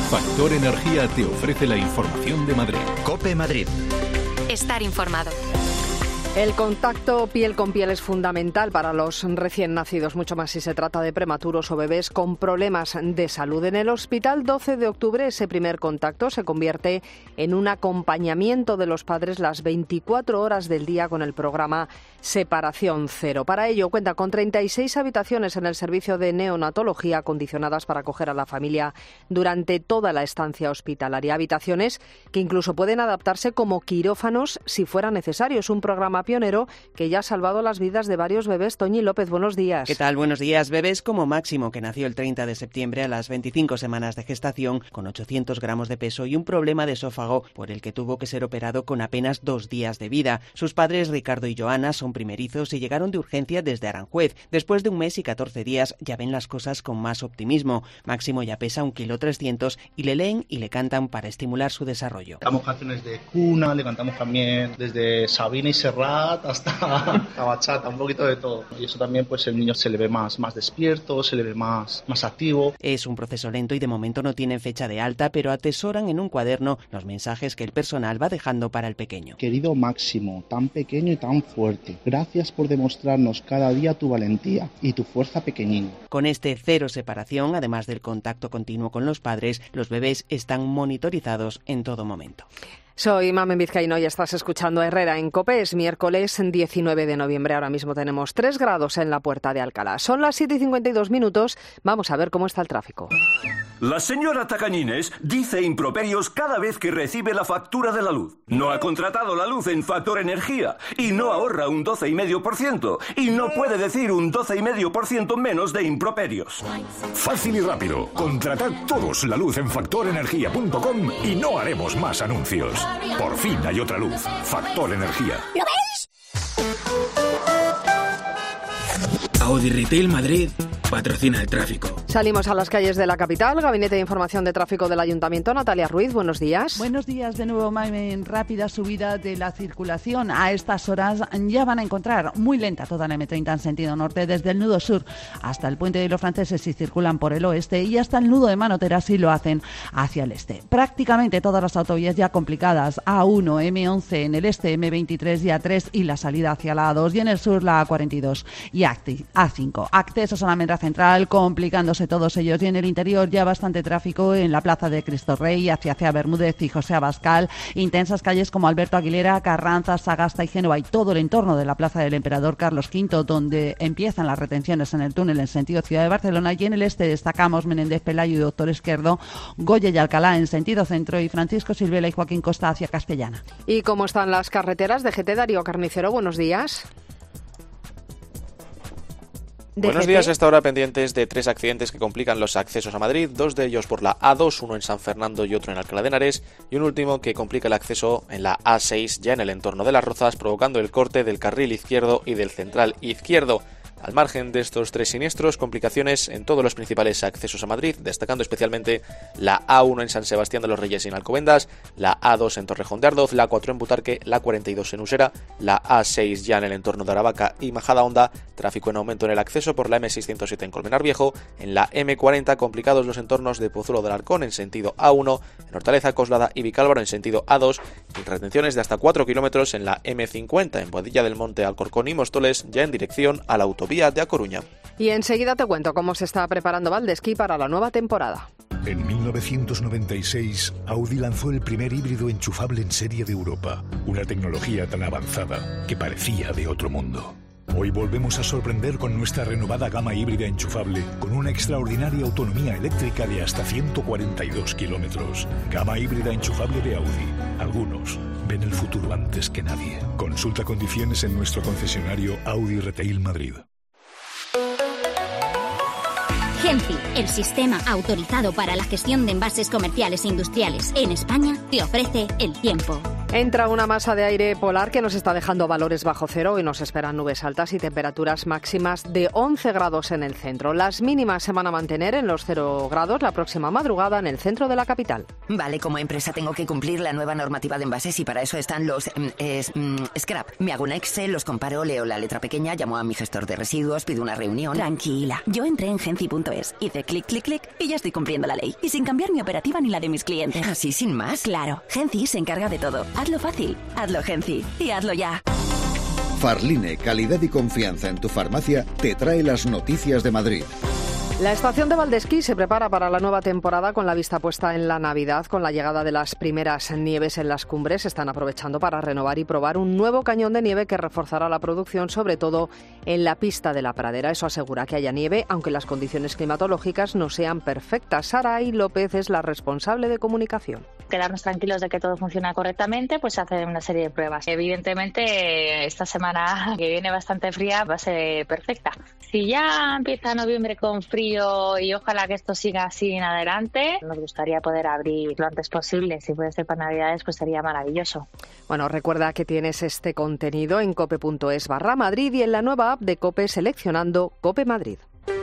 Factor Energía te ofrece la información de Madrid. COPE Madrid. Estar informado. El contacto piel con piel es fundamental para los recién nacidos, mucho más si se trata de prematuros o bebés con problemas de salud. En el Hospital 12 de Octubre, ese primer contacto se convierte en un acompañamiento de los padres las 24 horas del día con el programa Separación Cero. Para ello cuenta con 36 habitaciones en el servicio de neonatología acondicionadas para acoger a la familia durante toda la estancia hospitalaria. Habitaciones que incluso pueden adaptarse como quirófanos si fuera necesario. Es un programa pionero que ya ha salvado las vidas de varios bebés. Toñi López, buenos días. ¿Qué tal? Buenos días. Bebés como Máximo, que nació el 30 de septiembre a las 25 semanas de gestación, con 800 gramos de peso y un problema de esófago por el que tuvo que ser operado con apenas 2 días de vida. Sus padres, Ricardo y Joana, son primerizos y llegaron de urgencia desde Aranjuez. Después de 1 mes y 14 días ya ven las cosas con más optimismo. Máximo ya pesa 1,3 kg y le leen y le cantan para estimular su desarrollo. Cantamos canciones de cuna, le cantamos también desde Sabina y Serrat hasta la bachata, un poquito de todo. Y eso también, pues el niño se le ve más despierto, se le ve más activo. Es un proceso lento y de momento no tienen fecha de alta, pero atesoran en un cuaderno los mensajes que el personal va dejando para el pequeño. Querido Máximo, tan pequeño y tan fuerte, gracias por demostrarnos cada día tu valentía y tu fuerza pequeñín. Con este cero separación, además del contacto continuo con los padres, los bebés están monitorizados en todo momento. Soy Mamen Vizcaíno y estás escuchando Herrera en COPE. Es miércoles 19 de noviembre. Ahora mismo tenemos 3 grados en la Puerta de Alcalá. Son las 7:52. Vamos a ver cómo está el tráfico. La señora Tacañines dice improperios cada vez que recibe la factura de la luz. No ha contratado la luz en Factor Energía y no ahorra un 12,5% y no puede decir un 12,5% menos de improperios. Fácil y rápido. Contratad todos la luz en factorenergia.com y no haremos más anuncios. Por fin hay otra luz. Factor Energía. ¿Lo veis? Audi Retail Madrid patrocina el tráfico. Salimos a las calles de la capital. Gabinete de Información de Tráfico del Ayuntamiento. Natalia Ruiz, buenos días. Buenos días de nuevo, Mamen. Rápida subida de la circulación. A estas horas ya van a encontrar muy lenta toda la M30 en sentido norte, desde el nudo sur hasta el Puente de los Franceses si circulan por el oeste y hasta el nudo de Manotera si lo hacen hacia el este. Prácticamente todas las autovías ya complicadas. A1, M11 en el este, M23 y A3 y la salida hacia la A2 y en el sur la A42 y A5. Accesos a la Almendra Central complicándose todos ellos y en el interior ya bastante tráfico en la plaza de Cristo Rey, hacia Bermúdez y José Abascal, intensas calles como Alberto Aguilera, Carranza, Sagasta y Génova y todo el entorno de la plaza del Emperador Carlos V, donde empiezan las retenciones en el túnel en sentido Ciudad de Barcelona, y en el este destacamos Menéndez Pelayo y Doctor Esquerdo, Goya y Alcalá en sentido centro y Francisco Silvela y Joaquín Costa hacia Castellana. ¿Y cómo están las carreteras? DGT, Darío Carnicero, buenos días. Buenos días. A esta hora pendientes de 3 accidentes que complican los accesos a Madrid, 2 de ellos por la A2, uno en San Fernando y otro en Alcalá de Henares, y un último que complica el acceso en la A6 ya en el entorno de Las Rozas, provocando el corte del carril izquierdo y del central izquierdo. Al margen de estos 3 siniestros, complicaciones en todos los principales accesos a Madrid, destacando especialmente la A1 en San Sebastián de los Reyes y en Alcobendas, la A2 en Torrejón de Ardoz, la A4 en Butarque, la A42 en Usera, la A6 ya en el entorno de Aravaca y Majadahonda, tráfico en aumento en el acceso por la M607 en Colmenar Viejo, en la M40 complicados los entornos de Pozuelo del Arcón en sentido A1, en Hortaleza, Coslada y Vicálvaro en sentido A2, y retenciones de hasta 4 kilómetros en la M50 en Boadilla del Monte, Alcorcón y Móstoles, ya en dirección a la autovía de A Coruña. Y enseguida te cuento cómo se está preparando Valdesquí para la nueva temporada. En 1996, Audi lanzó el primer híbrido enchufable en serie de Europa. Una tecnología tan avanzada que parecía de otro mundo. Hoy volvemos a sorprender con nuestra renovada gama híbrida enchufable, con una extraordinaria autonomía eléctrica de hasta 142 kilómetros. Gama híbrida enchufable de Audi. Algunos ven el futuro antes que nadie. Consulta condiciones en nuestro concesionario Audi Retail Madrid. Genfi, el sistema autorizado para la gestión de envases comerciales e industriales en España, te ofrece el tiempo. Entra una masa de aire polar que nos está dejando valores bajo cero y nos esperan nubes altas y temperaturas máximas de 11 grados en el centro. Las mínimas se van a mantener en los 0 grados la próxima madrugada en el centro de la capital. Vale, como empresa tengo que cumplir la nueva normativa de envases y para eso están los scrap. Me hago un Excel, los comparo, leo la letra pequeña, llamo a mi gestor de residuos, pido una reunión. Tranquila, yo entré en Genci.es, hice clic, clic, clic y ya estoy cumpliendo la ley. Y sin cambiar mi operativa ni la de mis clientes. ¿Así sin más? Claro, Genci se encarga de todo. Hazlo fácil, hazlo Genci y hazlo ya. Farline, calidad y confianza en tu farmacia, te trae las noticias de Madrid. La estación de Valdesquí se prepara para la nueva temporada con la vista puesta en la Navidad. Con la llegada de las primeras nieves en las cumbres, están aprovechando para renovar y probar un nuevo cañón de nieve que reforzará la producción, sobre todo en la pista de la Pradera. Eso asegura que haya nieve, aunque las condiciones climatológicas no sean perfectas. Saray López es la responsable de comunicación. Quedarnos tranquilos de que todo funciona correctamente, pues hacer una serie de pruebas. Evidentemente, esta semana que viene bastante fría va a ser perfecta. Si ya empieza noviembre con frío y ojalá que esto siga así en adelante, nos gustaría poder abrir lo antes posible. Si puede ser para Navidades, pues sería maravilloso. Bueno, recuerda que tienes este contenido en cope.es/Madrid y en la nueva app de COPE seleccionando COPE Madrid.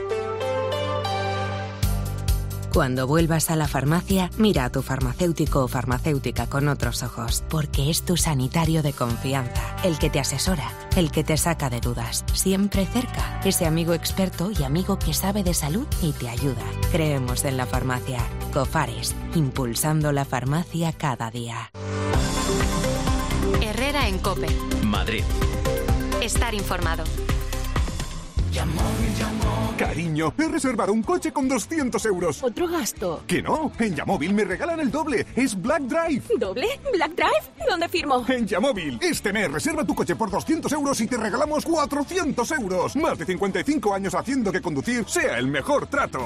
Cuando vuelvas a la farmacia, mira a tu farmacéutico o farmacéutica con otros ojos, porque es tu sanitario de confianza, el que te asesora, el que te saca de dudas, siempre cerca, ese amigo experto y amigo que sabe de salud y te ayuda. Creemos en la farmacia. Cofares, impulsando la farmacia cada día. Herrera en COPE. Madrid. Estar informado. Cariño, he reservado un coche con 200 euros. ¿Otro gasto? ¿Que no? En Yamóvil me regalan el doble. Es Black Drive. ¿Doble? ¿Black Drive? ¿Dónde firmo? En Yamóvil. Este mes reserva tu coche por 200 euros y te regalamos 400 euros. Más de 55 años haciendo que conducir sea el mejor trato.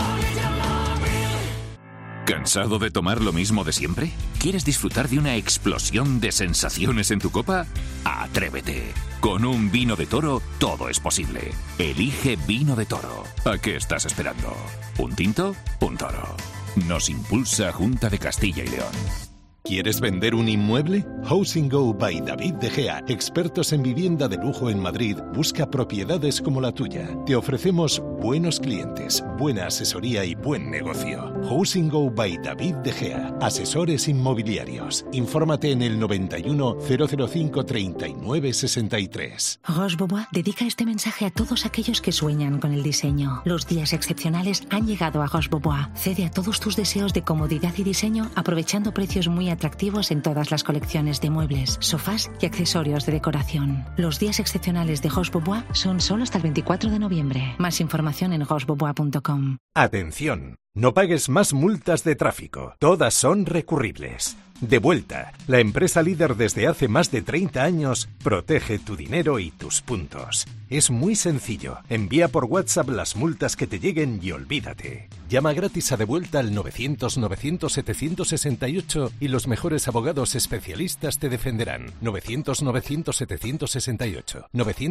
¿Cansado de tomar lo mismo de siempre? ¿Quieres disfrutar de una explosión de sensaciones en tu copa? ¡Atrévete! Con un vino de Toro, todo es posible. Elige Vino de Toro. ¿A qué estás esperando? ¿Un tinto? Un toro. Nos impulsa Junta de Castilla y León. ¿Quieres vender un inmueble? Housing Go by David De Gea, expertos en vivienda de lujo en Madrid, busca propiedades como la tuya. Te ofrecemos buenos clientes, buena asesoría y buen negocio. Housing Go by David De Gea, asesores inmobiliarios. Infórmate en el 91 005 39 63. Roche Bobois dedica este mensaje a todos aquellos que sueñan con el diseño. Los días excepcionales han llegado a Roche Bobois. Cede a todos tus deseos de comodidad y diseño aprovechando precios muy atractivos en todas las colecciones de muebles, sofás y accesorios de decoración. Los días excepcionales de Roche Bobois son solo hasta el 24 de noviembre. Más información en rochebobois.com. Atención, no pagues más multas de tráfico. Todas son recurribles. Devuelta, la empresa líder desde hace más de 30 años, protege tu dinero y tus puntos. Es muy sencillo. Envía por WhatsApp las multas que te lleguen y olvídate. Llama gratis a Devuelta al 900-900-768 y los mejores abogados especialistas te defenderán. 900-900-768.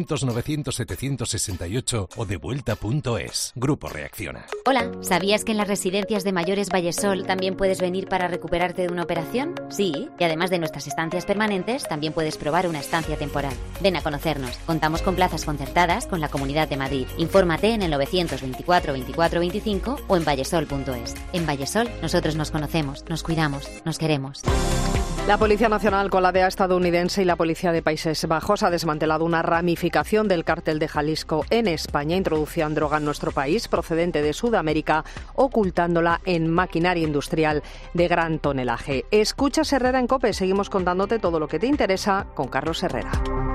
900-900-768 o devuelta.es. Grupo Reacciona. Hola, ¿sabías que en las residencias de mayores Vallesol también puedes venir para recuperarte de una operación? Sí, y además de nuestras estancias permanentes, también puedes probar una estancia temporal. Ven a conocernos. Contamos con plazas concertadas con la Comunidad de Madrid. Infórmate en el 924 24 25 o en vallesol.es. En Vallesol, nosotros nos conocemos, nos cuidamos, nos queremos. La Policía Nacional con la DEA estadounidense y la Policía de Países Bajos ha desmantelado una ramificación del cártel de Jalisco en España. Introducían droga en nuestro país procedente de Sudamérica, ocultándola en maquinaria industrial de gran tonelaje. Escuchas Herrera en COPE. Seguimos contándote todo lo que te interesa con Carlos Herrera.